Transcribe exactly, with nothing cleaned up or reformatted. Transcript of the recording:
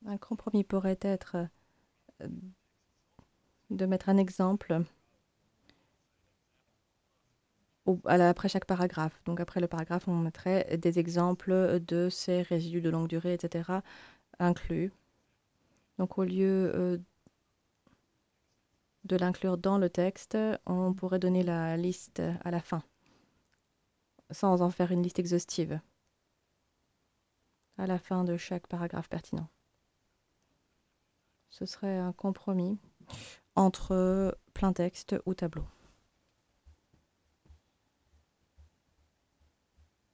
Un compromis pourrait être euh, de mettre un exemple au- à la- après chaque paragraphe. Donc après le paragraphe, on mettrait des exemples de ces résidus de longue durée, et cetera inclus. Donc au lieu euh, de l'inclure dans le texte, on pourrait donner la liste à la fin, sans en faire une liste exhaustive, à la fin de chaque paragraphe pertinent. Ce serait un compromis entre plein texte ou tableau.